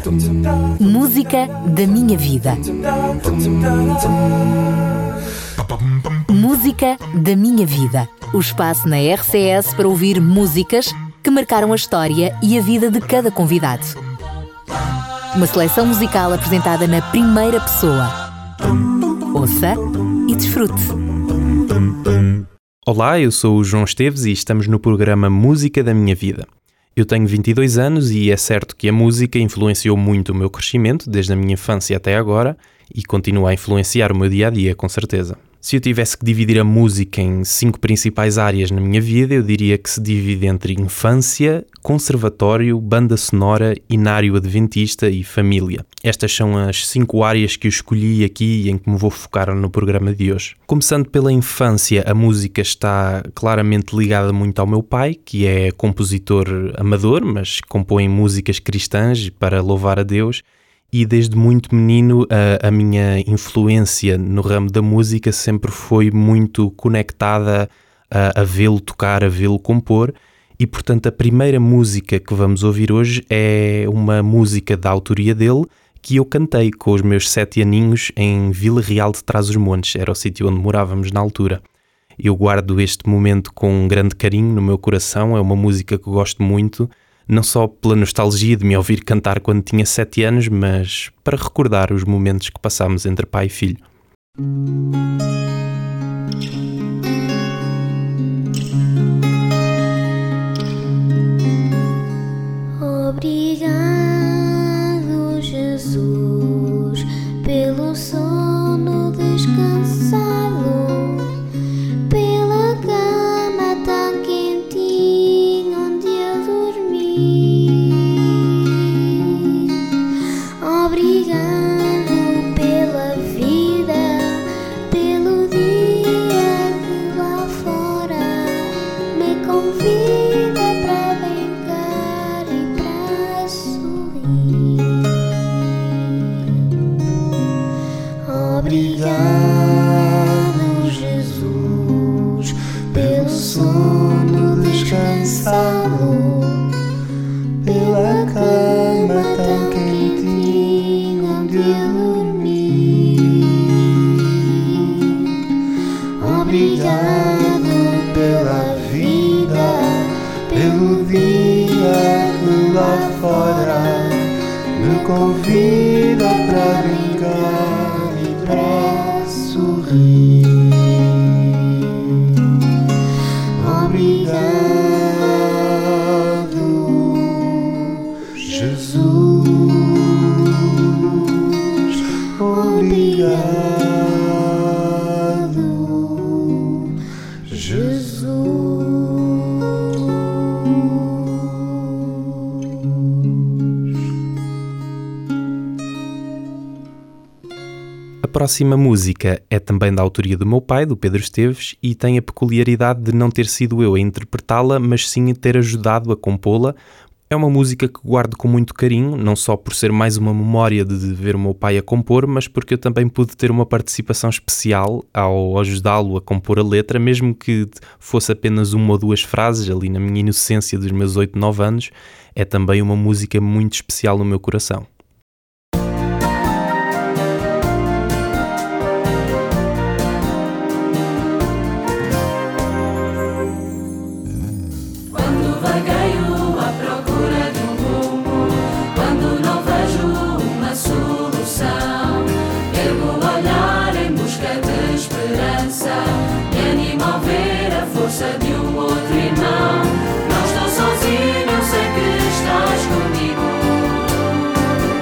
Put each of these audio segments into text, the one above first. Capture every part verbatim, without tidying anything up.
Música da minha vida. Música da minha vida. O espaço na R C S para ouvir músicas que marcaram a história e a vida de cada convidado. Uma seleção musical apresentada na primeira pessoa. Ouça e desfrute. Olá, eu sou o João Esteves e estamos no programa Música da Minha Vida. Eu tenho vinte e dois anos e é certo que a música influenciou muito o meu crescimento, desde a minha infância até agora, e continua a influenciar o meu dia-a-dia, com certeza. Se eu tivesse que dividir a música em cinco principais áreas na minha vida, eu diria que se divide entre infância, conservatório, banda sonora, inário adventista e família. Estas são as cinco áreas que eu escolhi aqui e em que me vou focar no programa de hoje. Começando pela infância, a música está claramente ligada muito ao meu pai, que é compositor amador, mas compõe músicas cristãs para louvar a Deus. E desde muito menino a, a minha influência no ramo da música sempre foi muito conectada a, a vê-lo tocar, a vê-lo compor, e portanto a primeira música que vamos ouvir hoje é uma música da autoria dele que eu cantei com os meus sete aninhos em Vila Real de Trás-os-Montes, era o sítio onde morávamos na altura. Eu guardo este momento com um grande carinho no meu coração, é uma música que gosto muito, não só pela nostalgia de me ouvir cantar quando tinha sete anos, mas para recordar os momentos que passámos entre pai e filho. Obrigado, Jesus, pelo sono descansado, pela cama tão quentinha onde eu dormi. Obrigado pela vida, pelo dia que lá fora me convida para brincar e para sorrir. Obrigado, Jesus, pelo sono descansado, pela cama tão quentinha onde eu dormi. Obrigado pela vida, pelo dia que lá fora me convida para brincar e para sorrir. Obrigado, Jesus. Obrigado, Jesus. A próxima música é também da autoria do meu pai, do Pedro Esteves, e tem a peculiaridade de não ter sido eu a interpretá-la, mas sim a ter ajudado a compô-la. É uma música que guardo com muito carinho, não só por ser mais uma memória de ver o meu pai a compor, mas porque eu também pude ter uma participação especial ao ajudá-lo a compor a letra, mesmo que fosse apenas uma ou duas frases ali na minha inocência dos meus oito, nove anos. É também uma música muito especial no meu coração. Não estou sozinho, sei que estás comigo.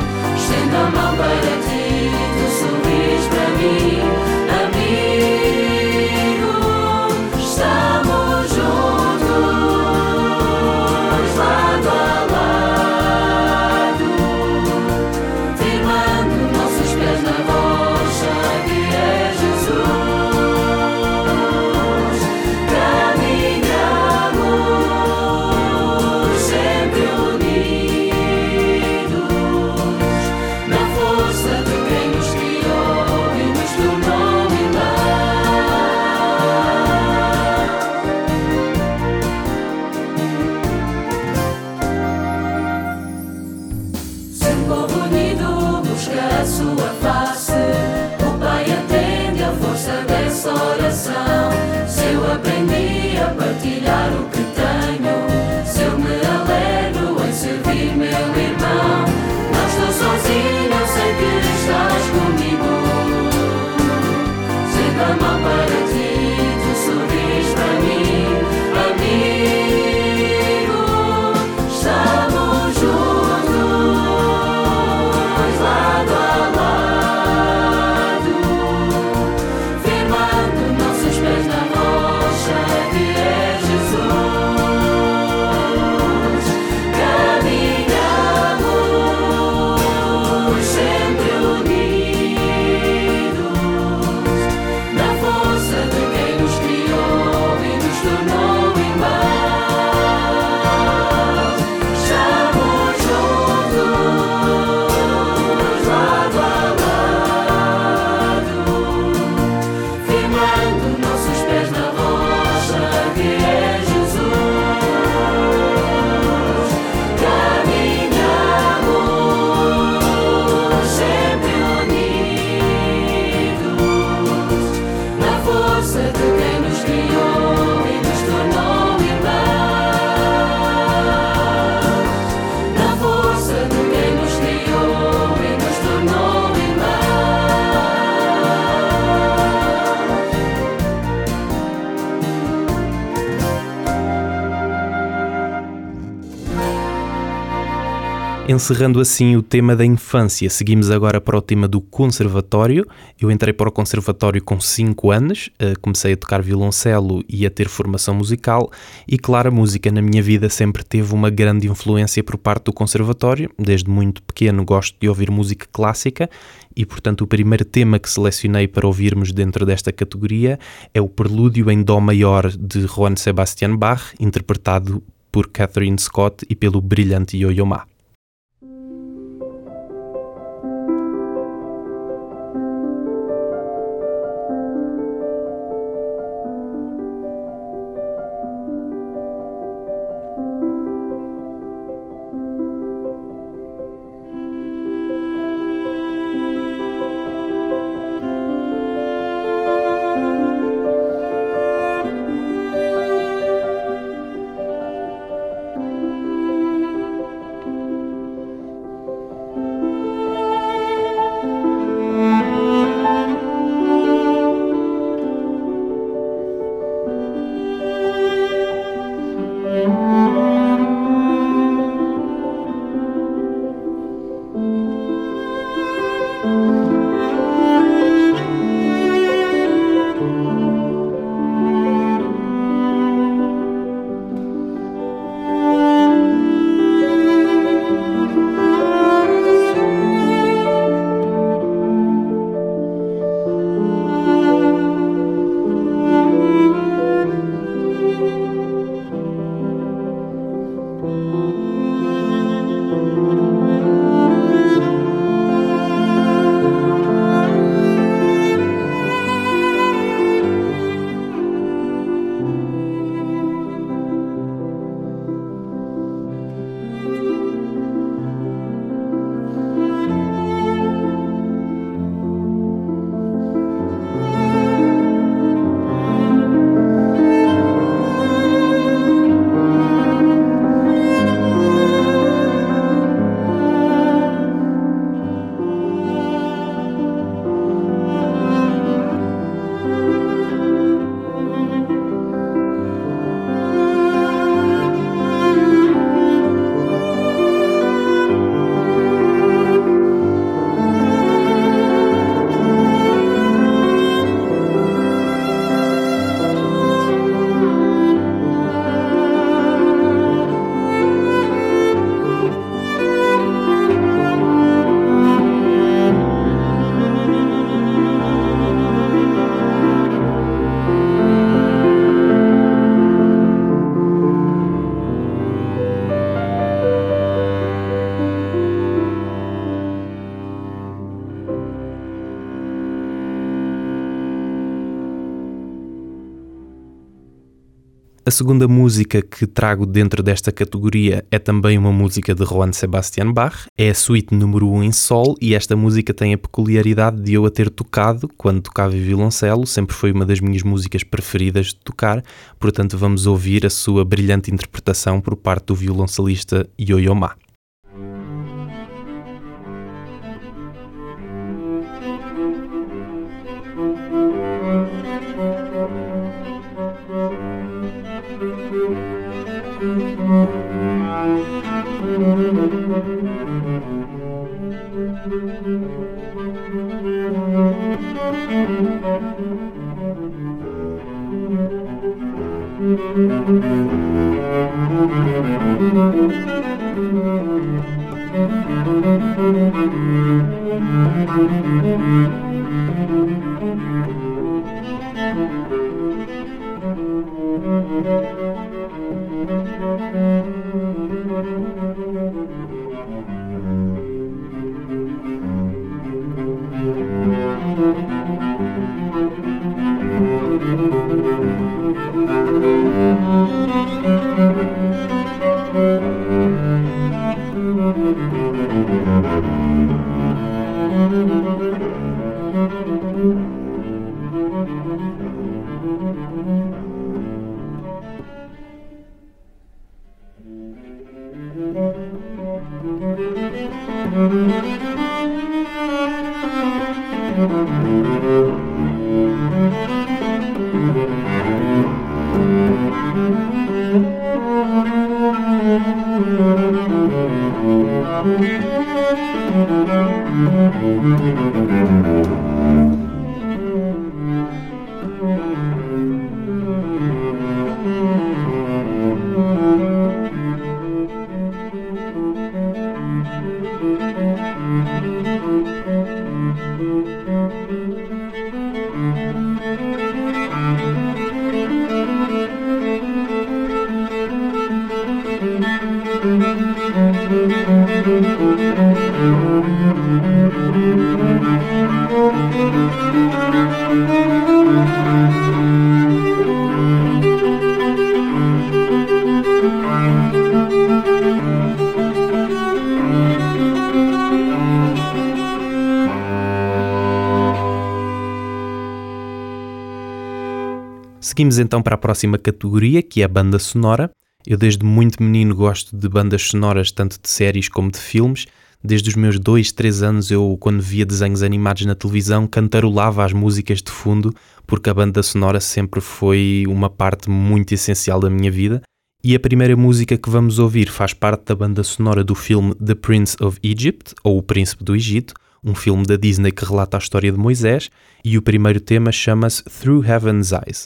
povo unido busca a sua face. O Pai atende a força dessa oração. Se eu aprendi a partilhar o que tenho, se eu me alegro em servir meu irmão, não estou sozinho, eu sei que estás comigo. Sei da mão para ti, tu sorris para mim, amigo. Estamos juntos, lado a lado, firmando nossos pés na rocha que é Jesus. Caminhamos sempre unidos, na força de quem nos criou e nos tornou irmãos. Estamos juntos, lado a lado, firmando nossos pés na rocha que é Jesus. Caminhamos sempre unidos, na força de quem nos criou e nos tornou irmãos. Na força de quem nos criou e nos tornou irmãos. Encerrando assim o tema da infância, seguimos agora para o tema do conservatório. Eu entrei para o conservatório com cinco anos, eh, comecei a tocar violoncelo e a ter formação musical, e claro, a música na minha vida sempre teve uma grande influência por parte do conservatório. Desde muito pequeno gosto de ouvir música clássica e, portanto, o primeiro tema que selecionei para ouvirmos dentro desta categoria é o Prelúdio em Dó Maior de Johann Sebastian Bach, interpretado por Catherine Scott e pelo brilhante Yo-Yo Ma. A segunda música que trago dentro desta categoria é também uma música de Johann Sebastian Bach, é a suíte número um em sol, e esta música tem a peculiaridade de eu a ter tocado quando tocava violoncelo, sempre foi uma das minhas músicas preferidas de tocar, portanto vamos ouvir a sua brilhante interpretação por parte do violoncelista Yo-Yo Ma. Seguimos então para a próxima categoria, que é a banda sonora. Eu desde muito menino gosto de bandas sonoras, tanto de séries como de filmes. Desde os meus dois, três anos, eu, quando via desenhos animados na televisão, cantarolava as músicas de fundo, porque a banda sonora sempre foi uma parte muito essencial da minha vida. E a primeira música que vamos ouvir faz parte da banda sonora do filme The Prince of Egypt, ou O Príncipe do Egito, um filme da Disney que relata a história de Moisés, e o primeiro tema chama-se Through Heaven's Eyes.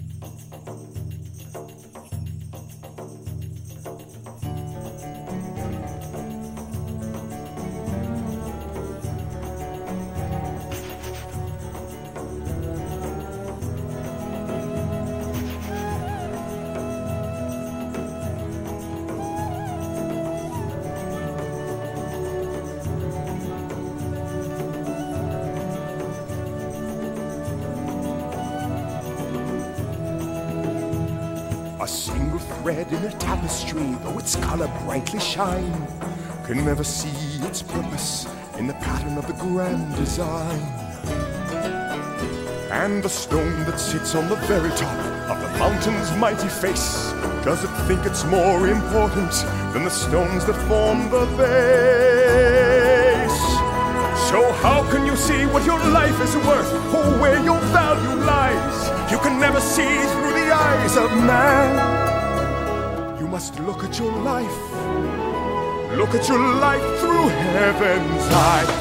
A single thread in a tapestry, though its color brightly shine, can never see its purpose in the pattern of the grand design. And the stone that sits on the very top of the mountain's mighty face doesn't think it's more important than the stones that form the base. So how can you see what your life is worth, or where your value lies? You can never see through the eyes of man. You must look at your life, look at your life through heaven's eyes.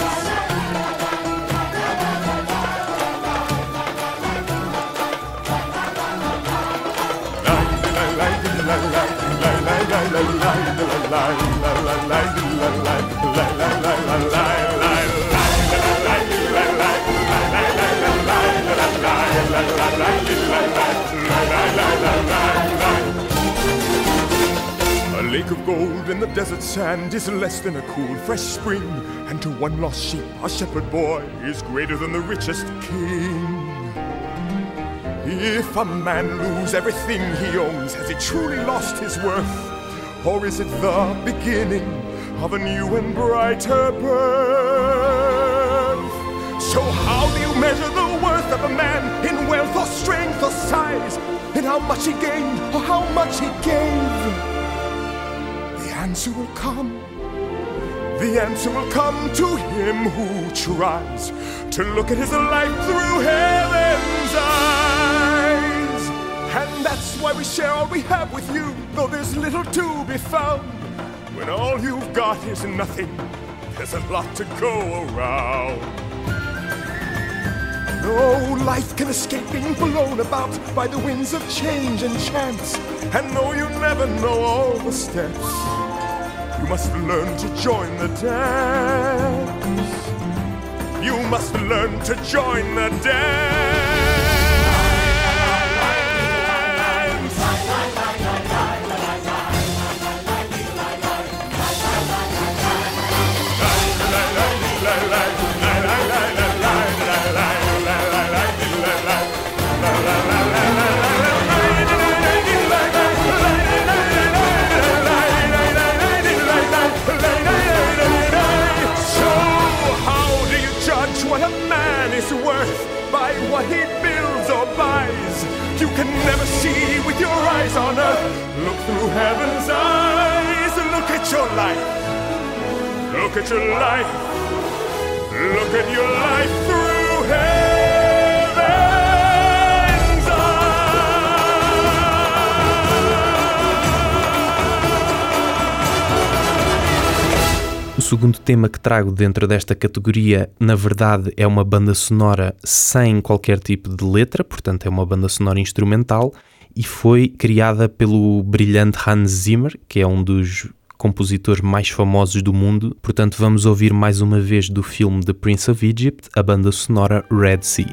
A lake of gold in the desert sand is less than a cool, fresh spring, and to one lost sheep, a shepherd boy is greater than the richest king. If a man lose everything he owns, has he truly lost his worth? Or is it the beginning of a new and brighter birth? So how do you measure the worth of a man in wealth or strength or size? In how much he gained or how much he gave? The answer will come. The answer will come to him who tries to look at his life through heaven's eyes. And that's why we share all we have with you, though there's little to be found. When all you've got is nothing, there's a lot to go around. No life can escape being blown about by the winds of change and chance. And no, you never know all the steps. You must learn to join the dance. You must learn to join the dance. What a man is worth by what he builds or buys. You can never see with your eyes on earth. Look through heaven's eyes. Look at your life. Look at your life. Look at your life through heaven's eyes. O segundo tema que trago dentro desta categoria, na verdade, é uma banda sonora sem qualquer tipo de letra, portanto é uma banda sonora instrumental e foi criada pelo brilhante Hans Zimmer, que é um dos compositores mais famosos do mundo. Portanto, vamos ouvir mais uma vez do filme The Prince of Egypt, a banda sonora Red Sea.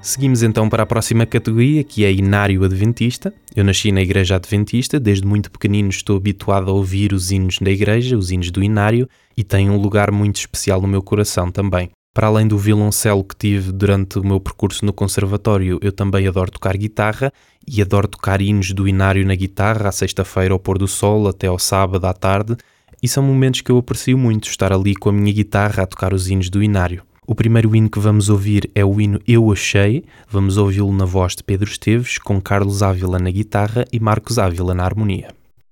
Seguimos então para a próxima categoria, que é Inário Adventista. Eu nasci na Igreja Adventista, desde muito pequenino estou habituado a ouvir os hinos da igreja, os hinos do Inário, e tem um lugar muito especial no meu coração também. Para além do violoncelo que tive durante o meu percurso no conservatório, eu também adoro tocar guitarra e adoro tocar hinos do Inário na guitarra, à sexta-feira ao pôr do sol, até ao sábado à tarde, e são momentos que eu aprecio muito, estar ali com a minha guitarra a tocar os hinos do Inário. O primeiro hino que vamos ouvir é o hino Eu Achei, vamos ouvi-lo na voz de Pedro Esteves, com Carlos Ávila na guitarra e Marcos Ávila na harmonia.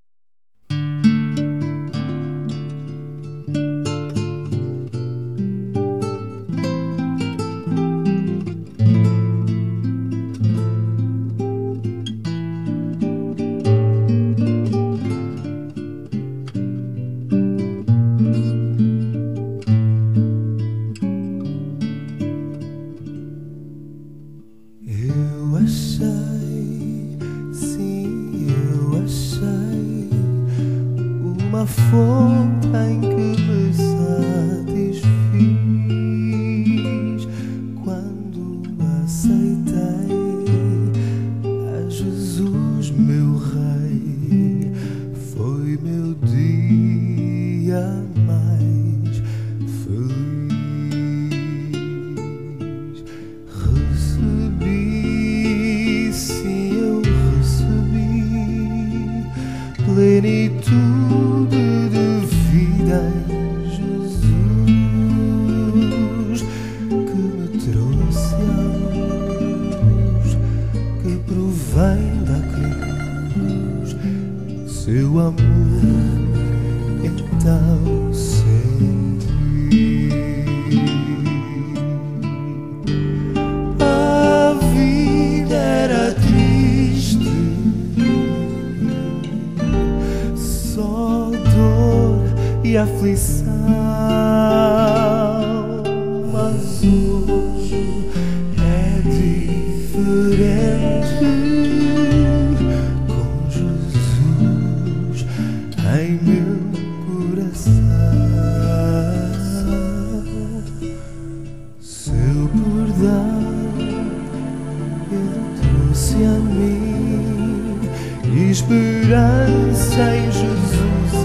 Esperança em Jesus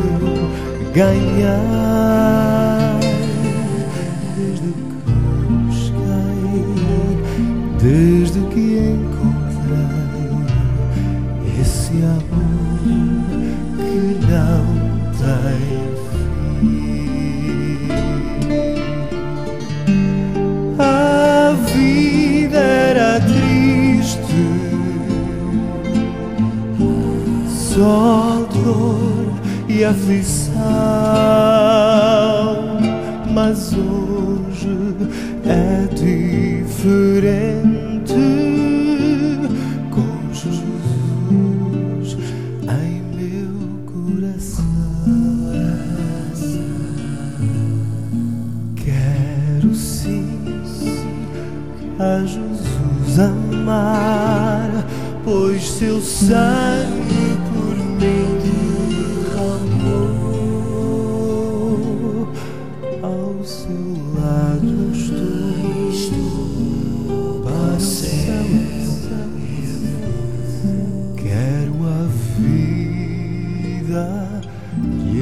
eu ganhar. Desde que busquei, desde que encontrei esse amor que não tem fim. A vida era triste, só dor e aflição, mas hoje é diferente. Com Jesus em meu coração, quero sim a Jesus amar, pois seu sangue derramou, ao seu lado estou, estou para o céu. Quero a vida lhe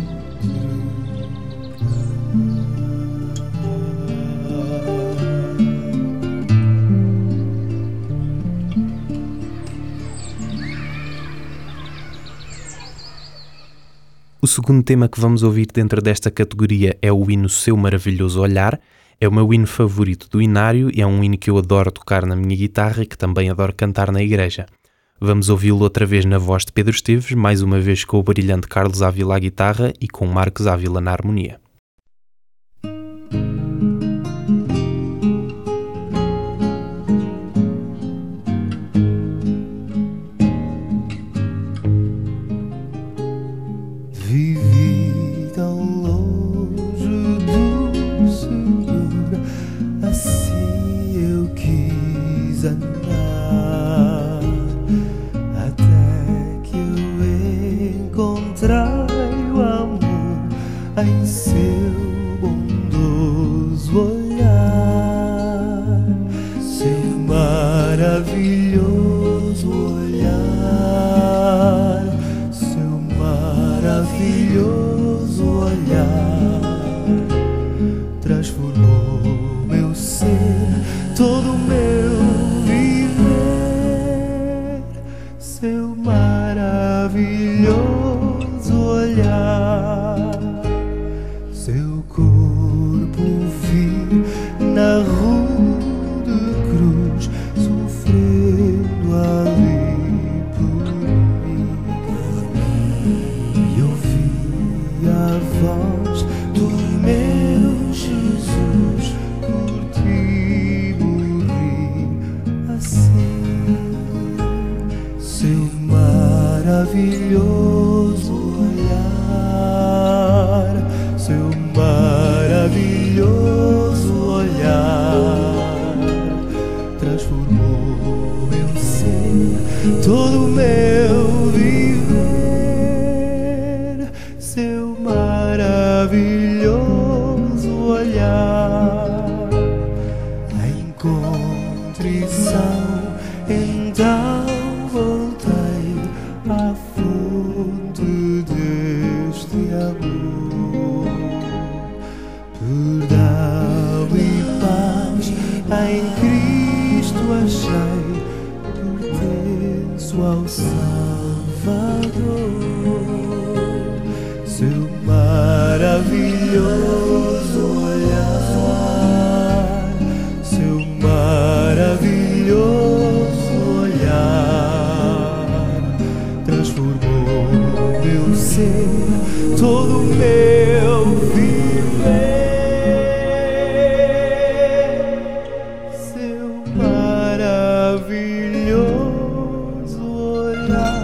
O segundo tema que vamos ouvir dentro desta categoria é o hino Seu Maravilhoso Olhar. É o meu hino favorito do Inário e é um hino que eu adoro tocar na minha guitarra e que também adoro cantar na igreja. Vamos ouvi-lo outra vez na voz de Pedro Esteves, mais uma vez com o brilhante Carlos Ávila à guitarra e com Marcos Ávila na harmonia. Vivi tão longe do Senhor, assim eu quis andar, até que eu encontrei o amor em seu bondoso olhar. Seu maravilhoso olhar, seu maravilhoso olhar transformou meu ser, todo o meu viver. Seu maravilhoso olhar, a contrição, então voltei à fonte deste amor. Perdão e paz em Cristo achei, pertenço ao Salvador. Seu maravilhoso olhar, seu maravilhoso olhar transformou meu ser, todo o meu viver. Seu maravilhoso olhar.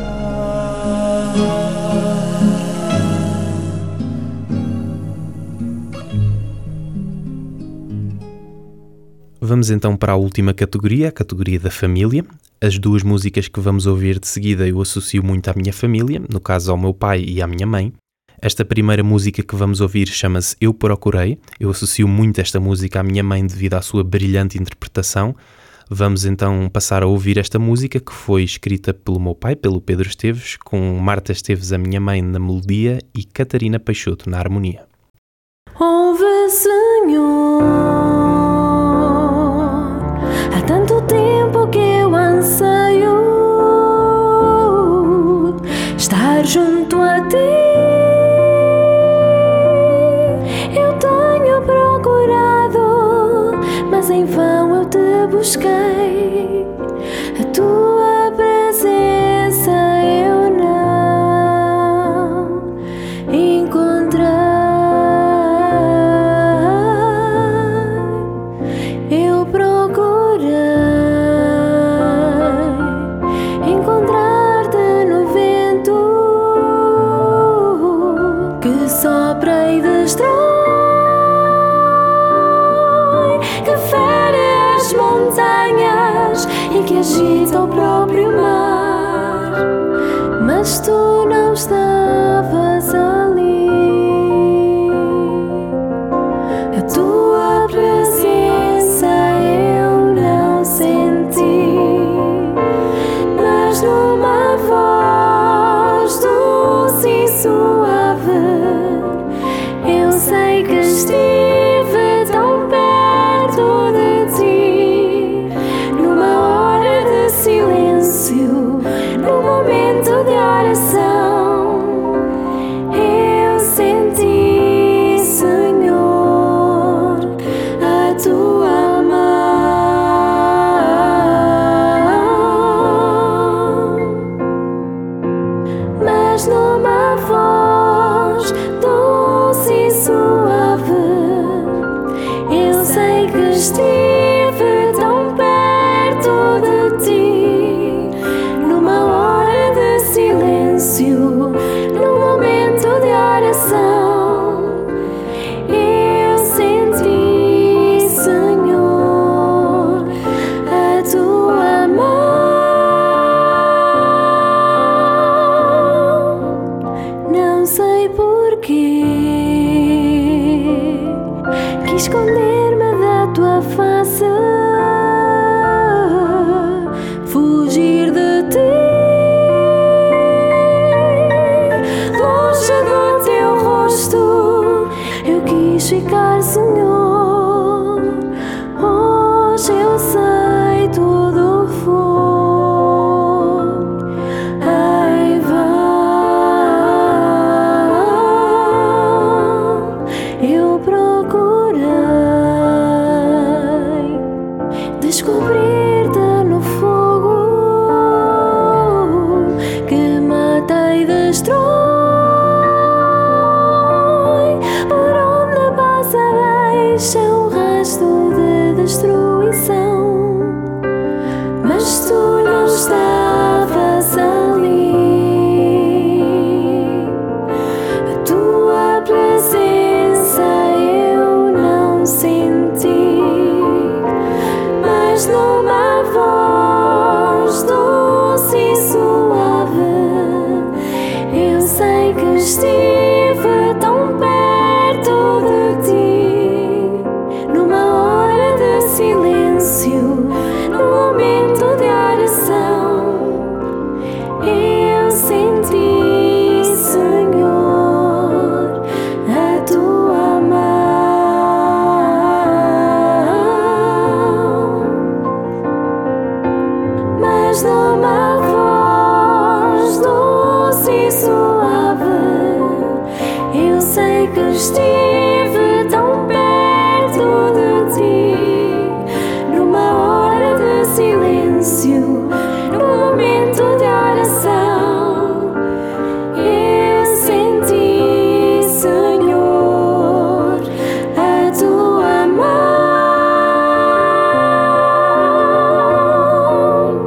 Vamos então para a última categoria, a categoria da família. As duas músicas que vamos ouvir de seguida eu associo muito à minha família, no caso ao meu pai e à minha mãe. Esta primeira música que vamos ouvir chama-se Eu Procurei. Eu associo muito esta música à minha mãe devido à sua brilhante interpretação. Vamos então passar a ouvir esta música que foi escrita pelo meu pai, pelo Pedro Esteves, com Marta Esteves, a minha mãe, na melodia e Catarina Peixoto na harmonia. Ouve, Senhor, há tanto tempo que eu anseio estar junto a ti. Eu tenho procurado, mas em vão eu te busquei. A tua presença eu não encontrei. Eu procurei encontrar-te no vento que sopra e destrói, que fere as montanhas e que agita o próprio mar. Mas tu não estavas ali. A tua presença eu não senti, mas numa voz doce e suave eu sei que estive tão perto de ti. Numa hora de silêncio, num momento de oração, eu senti, Senhor, a tua mão. Mas numa voz doce e suave eu sei que estive tão perto de ti. Numa hora de silêncio, num momento de oração, eu senti, Senhor, a tua mão. Não sei porquê quis esconder-me da tua face, fugir de ti, longe do teu rosto. Eu quis ficar, Senhor. Hoje eu sei tudo foi em vão. Eu procurei descobrir-te no fogo que mata e destrói. Por onde passa deixa um rastro de destruição, mas tu não estavas ali. mas numa voz doce e suave, eu sei que estive tão perto de ti, numa hora de silêncio, num momento de oração, eu senti, Senhor, a tua mão, mas numa voz doce e suave, eu sei que estive tão perto de ti, numa hora de silêncio, num momento de oração, eu senti, Senhor, a tua mão,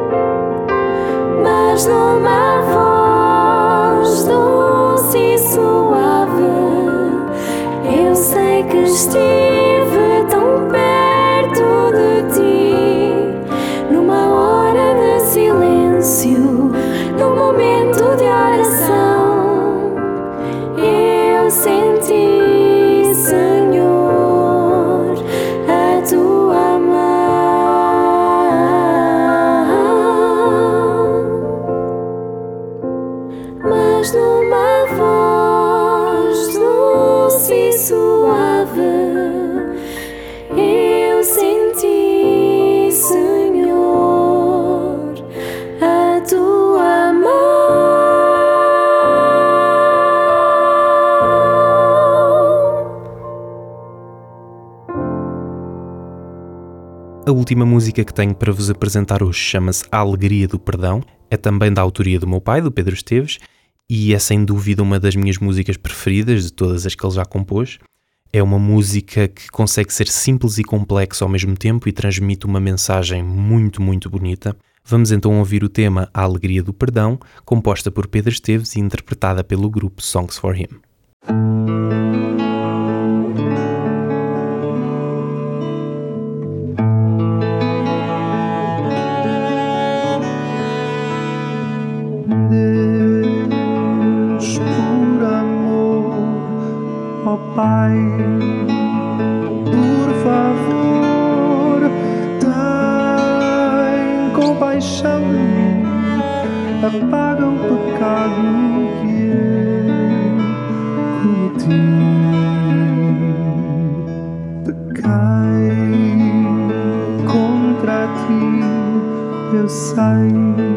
mas numa voz doce e suave, eu sei que estive tão perto de ti, numa hora de silêncio, num momento de oração, eu senti, Senhor, a tua mão, mas numa voz doce e suave, eu senti, Senhor, a tua mão. A última música que tenho para vos apresentar hoje chama-se A Alegria do Perdão. É também da autoria do meu pai, do Pedro Esteves, e é sem dúvida uma das minhas músicas preferidas de todas as que ele já compôs. É uma música que consegue ser simples e complexa ao mesmo tempo e transmite uma mensagem muito, muito bonita. Vamos então ouvir o tema A Alegria do Perdão, composta por Pedro Esteves e interpretada pelo grupo Songs for Him. Deus, por amor, ó Pai, por favor, tem compaixão de mim, apaga o pecado que eu cometi. Pequei contra ti, eu sei.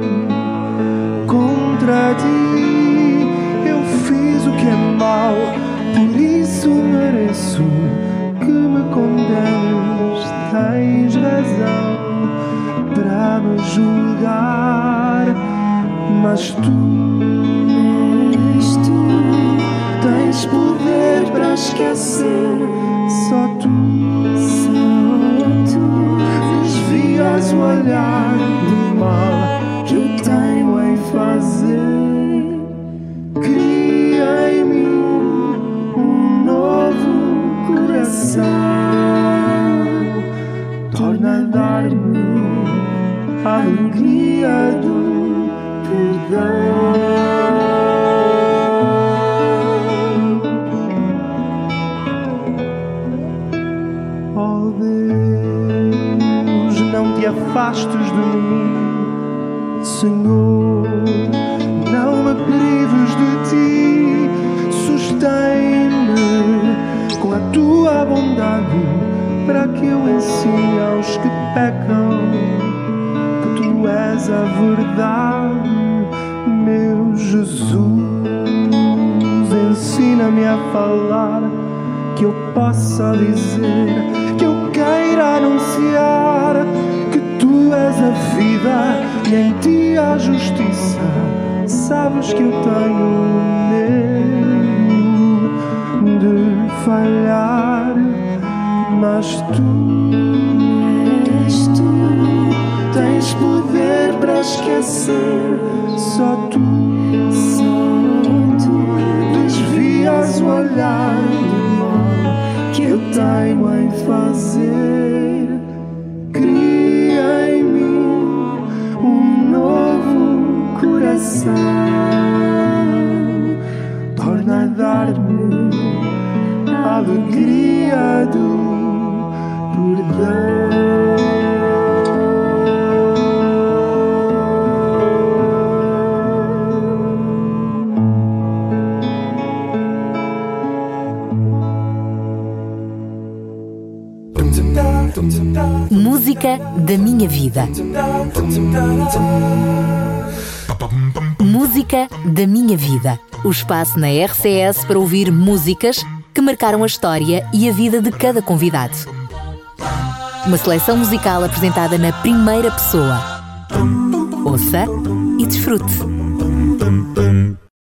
Contra ti eu fiz o que é mau, por isso mereço que me condenes. Tens razão para me julgar, mas tu, mas tu tens poder para esquecer. Só tu, só tu desvias o olhar do mal que eu tenho em fazer. Cria em mim um novo coração, torna a dar-me a alegria do perdão. Oh Deus, não te afastes de mim, Senhor, não me prives de ti, sustém-me com a tua bondade, para que eu ensine aos que pecam que tu és a verdade. Meu Jesus, ensina-me a falar, que eu possa dizer, que eu queira anunciar que tu és a vida e em ti a justiça. Sabes que eu tenho medo de falhar, mas tu, mas tu tens poder para esquecer. Só tu, só tu desvias o olhar do mal que eu tenho em fazer. Cria Música da minha vida. Música da minha vida. O espaço na R C S para ouvir músicas que marcaram a história e a vida de cada convidado. Uma seleção musical apresentada na primeira pessoa. Ouça e desfrute.